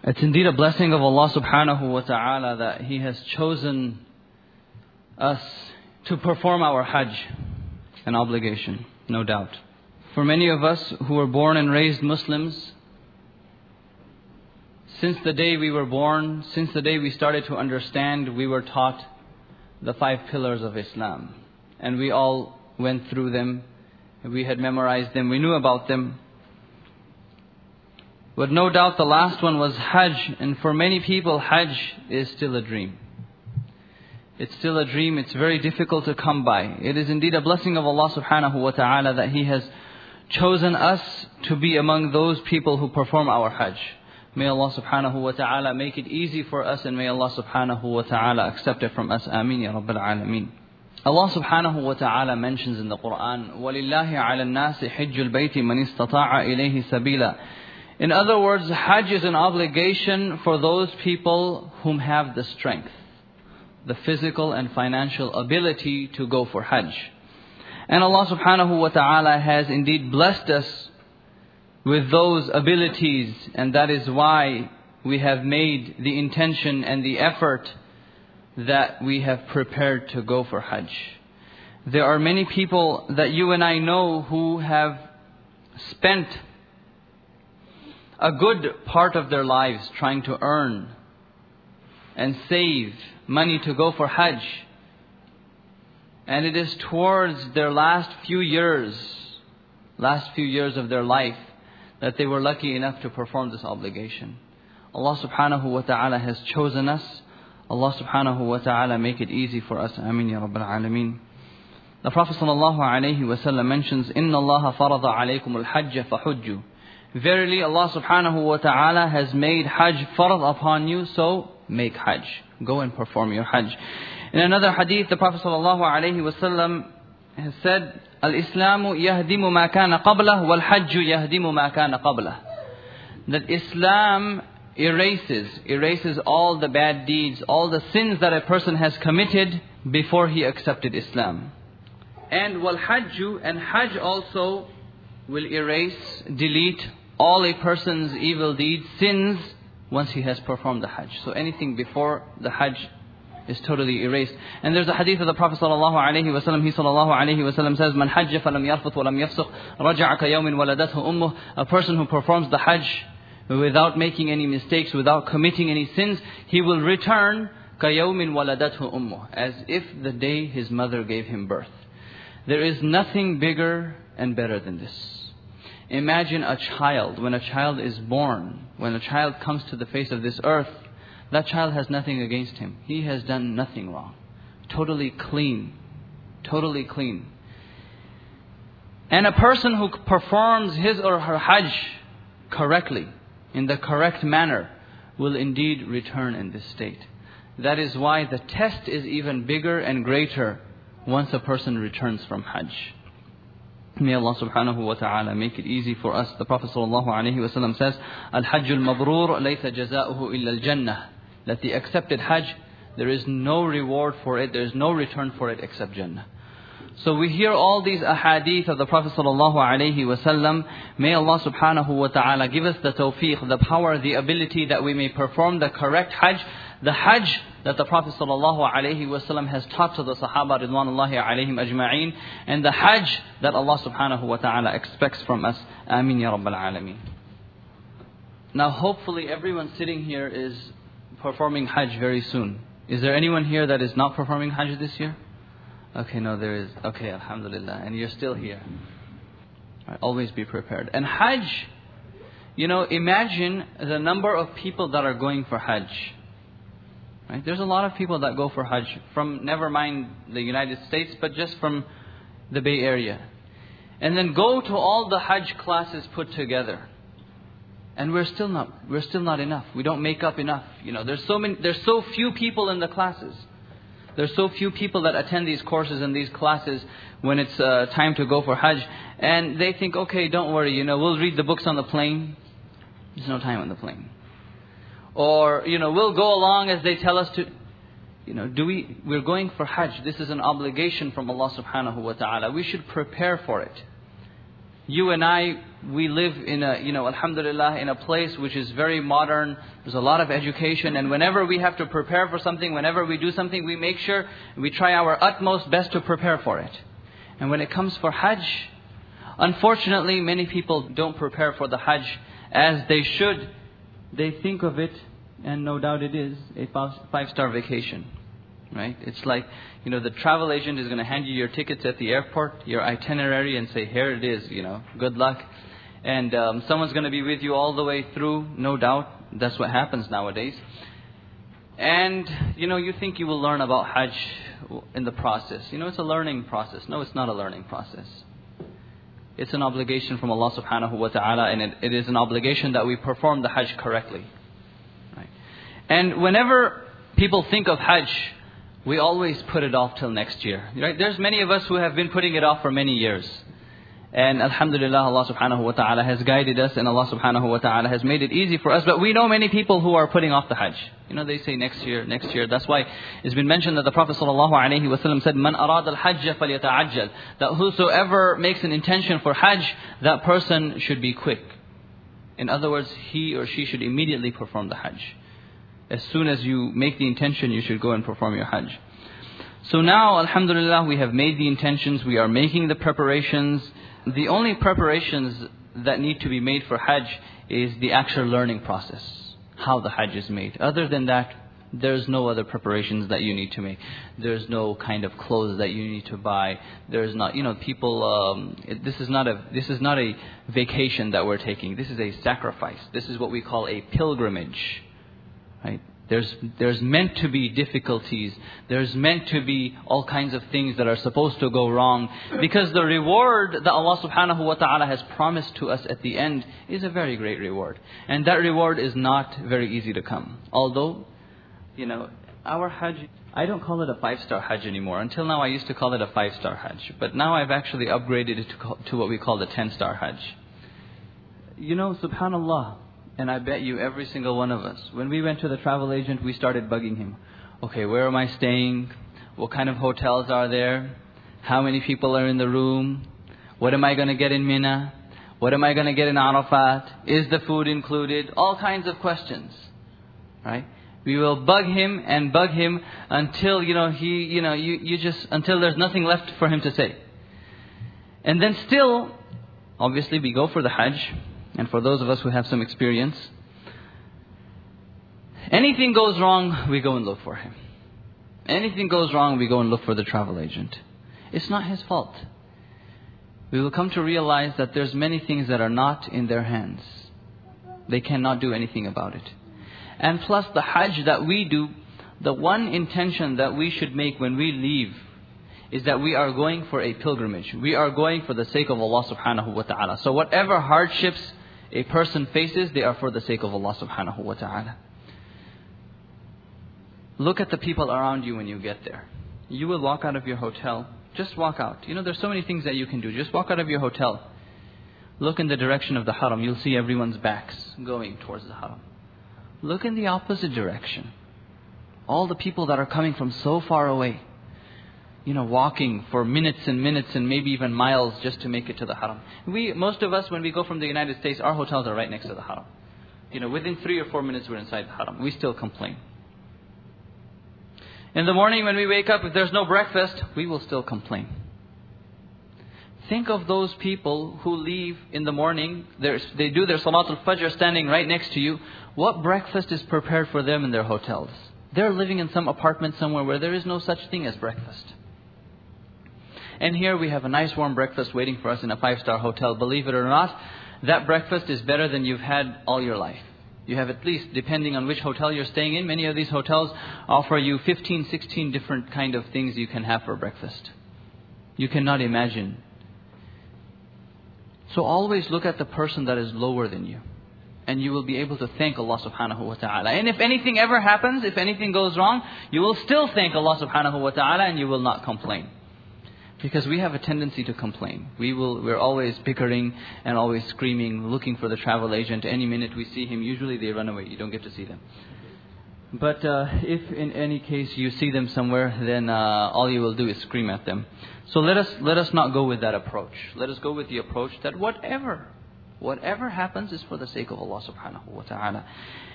It's indeed a blessing of Allah subhanahu wa ta'ala that He has chosen us to perform our Hajj, an obligation, no doubt. For many of us who were born and raised Muslims, since the day we were born, since the day we started to understand, we were taught the 5 pillars of Islam. And we all went through them, we had memorized them, we knew about them. But no doubt the last one was Hajj, and for many people Hajj is still a dream. It's still a dream, it's very difficult to come by. It is indeed a blessing of Allah subhanahu wa ta'ala that He has chosen us to be among those people who perform our Hajj. May Allah subhanahu wa ta'ala make it easy for us, and may Allah subhanahu wa ta'ala accept it from us. Ameen ya Rabbil Alameen. Allah subhanahu wa ta'ala mentions in the Quran, وَلِلَّهِ عَلَى النَّاسِ حِجُّ الْبَيْتِ مَنِ اسْتَطَاعَ إِلَيْهِ سَبِيلًا. In other words, Hajj is an obligation for those people whom have the strength, the physical and financial ability to go for Hajj. And Allah subhanahu wa ta'ala has indeed blessed us with those abilities, and that is why we have made the intention and the effort that we have prepared to go for Hajj. There are many people that you and I know who have spent a good part of their lives trying to earn and save money to go for Hajj. And it is towards their last few years of their life that they were lucky enough to perform this obligation. Allah subhanahu wa ta'ala has chosen us. Allah subhanahu wa ta'ala make it easy for us. Ameen ya Rabbil Alameen. The Prophet sallallahu alayhi wa sallam mentions, إِنَّ اللَّهَ فَرَضَ عَلَيْكُمُ الْحَجَّ فَحُجُّوا. Verily Allah subhanahu wa ta'ala has made Hajj farad upon you, so make Hajj. Go and perform your Hajj. In another hadith, the Prophet sallallahu alayhi wa sallam has said, Al-Islamu yahdimu ma kana qablah, wal-Hajju yahdimu ma kana qablah. That Islam erases all the bad deeds, all the sins that a person has committed before he accepted Islam. And wal-Hajju, and Hajj also will delete all a person's evil deeds, sins, once he has performed the Hajj. So anything before the Hajj is totally erased. And there's a hadith of the Prophet sallallahu alaihi wasallam. He sallallahu alaihi wasallam says, "Man hajja falam yarfuth walam yafsuq, raja'a ka yawmin waladathu ummuh." A person who performs the Hajj without making any mistakes, without committing any sins, he will return ka yawmin waladathu ummuh, as if the day his mother gave him birth. There is nothing bigger and better than this. Imagine a child, when a child is born, when a child comes to the face of this earth, that child has nothing against him. He has done nothing wrong. Totally clean. Totally clean. And a person who performs his or her Hajj correctly, in the correct manner, will indeed return in this state. That is why the test is even bigger and greater once a person returns from Hajj. May Allah subhanahu wa ta'ala make it easy for us. The Prophet sallallahu alayhi wa sallam says, Al-Hajjul Mabrur laysa jaza'uhu illa al-Jannah. That the accepted Hajj, there is no reward for it, there is no return for it except Jannah. So we hear all these ahadith of the Prophet sallallahu alayhi wa sallam. May Allah subhanahu wa ta'ala give us the tawfiq, the power, the ability that we may perform the correct Hajj. The Hajj that the Prophet sallallahu alayhi wa sallam has taught to the Sahaba ridwanullahi alayhim ajma'een, and the Hajj that Allah subhanahu wa ta'ala expects from us. Ameen ya Rabbil Alameen. Now hopefully everyone sitting here is performing Hajj very soon. Is there anyone here that is not performing Hajj this year? Okay, no, there is. Okay, alhamdulillah. And you're still here. Right, always be prepared. And Hajj, imagine the number of people that are going for Hajj. Right? There's a lot of people that go for Hajj from, never mind the United States, but just from the Bay Area. And then go to all the Hajj classes put together. And we're still not enough. We don't make up enough. There's so few people in the classes. There's so few people that attend these courses and these classes when it's time to go for Hajj. And they think, okay, don't worry, we'll read the books on the plane. There's no time on the plane. Or, we'll go along as they tell us to. We're going for Hajj. This is an obligation from Allah subhanahu wa ta'ala. We should prepare for it. You and I, we live in a, alhamdulillah, in a place which is very modern. There's a lot of education. And whenever we have to prepare for something, whenever we do something, we make sure we try our utmost best to prepare for it. And when it comes for Hajj, unfortunately, many people don't prepare for the Hajj as they should. They think of it, and no doubt it is, a five-star vacation. Right? It's like, the travel agent is going to hand you your tickets at the airport, your itinerary, and say, here it is, good luck. And someone's going to be with you all the way through, no doubt. That's what happens nowadays. And, you think you will learn about Hajj in the process. It's a learning process. No, it's not a learning process. It's an obligation from Allah subhanahu wa ta'ala, and it is an obligation that we perform the Hajj correctly. Right? And whenever people think of Hajj, we always put it off till next year. Right? There's many of us who have been putting it off for many years. And alhamdulillah, Allah subhanahu wa ta'ala has guided us, and Allah subhanahu wa ta'ala has made it easy for us. But we know many people who are putting off the Hajj. They say next year, next year. That's why it's been mentioned that the Prophet sallallahu alaihi wasallam said, "Man arad al-hajj falyata'ajjal." That whosoever makes an intention for Hajj, that person should be quick. In other words, he or she should immediately perform the Hajj. As soon as you make the intention, you should go and perform your Hajj. So now, alhamdulillah, we have made the intentions, we are making the preparations. The only preparations that need to be made for Hajj is the actual learning process, how the Hajj is made. Other than that, there's no other preparations that you need to make. There's no kind of clothes that you need to buy. There's not, people, this is not a vacation that we're taking. This is a sacrifice. This is what we call a pilgrimage. Right? There's meant to be difficulties. There's meant to be all kinds of things that are supposed to go wrong. Because the reward that Allah subhanahu wa ta'ala has promised to us at the end is a very great reward. And that reward is not very easy to come. Although, our Hajj, I don't call it a 5-star Hajj anymore. Until now I used to call it a 5-star Hajj. But now I've actually upgraded it to what we call the 10-star Hajj. Subhanallah. And I bet you every single one of us, when we went to the travel agent, we started bugging him. Okay, where am I staying? What kind of hotels are there? How many people are in the room? What am I going to get in Mina? What am I going to get in Arafat? Is the food included? All kinds of questions. Right? We will bug him until, until there's nothing left for him to say. And then still, obviously we go for the Hajj. And for those of us who have some experience, anything goes wrong, we go and look for him. Anything goes wrong, we go and look for the travel agent. It's not his fault. We will come to realize that there's many things that are not in their hands. They cannot do anything about it. And plus the Hajj that we do, the one intention that we should make when we leave is that we are going for a pilgrimage. We are going for the sake of Allah subhanahu wa ta'ala. So whatever hardships a person faces, they are for the sake of Allah subhanahu wa ta'ala. Look at the people around you when you get there. You will walk out of your hotel. Just walk out. There's so many things that you can do. Just walk out of your hotel. Look in the direction of the haram. You'll see everyone's backs going towards the haram. Look in the opposite direction. All the people that are coming from so far away. Walking for minutes and minutes and maybe even miles just to make it to the haram. Most of us, when we go from the United States, our hotels are right next to the haram. Within 3 or 4 minutes we're inside the haram. We still complain. In the morning when we wake up, if there's no breakfast, we will still complain. Think of those people who leave in the morning, they do their Salatul Fajr standing right next to you. What breakfast is prepared for them in their hotels? They're living in some apartment somewhere where there is no such thing as breakfast. And here we have a nice warm breakfast waiting for us in a 5-star hotel. Believe it or not, that breakfast is better than you've had all your life. You have at least, depending on which hotel you're staying in, many of these hotels offer you 15, 16 different kind of things you can have for breakfast. You cannot imagine. So always look at the person that is lower than you. And you will be able to thank Allah subhanahu wa ta'ala. And if anything ever happens, if anything goes wrong, you will still thank Allah subhanahu wa ta'ala and you will not complain. Because we have a tendency to complain. We're always bickering and always screaming, looking for the travel agent. Any minute we see him, usually they run away. You don't get to see them. But if in any case you see them somewhere, then all you will do is scream at them. So let us not go with that approach. Let us go with the approach that whatever happens is for the sake of Allah subhanahu wa ta'ala.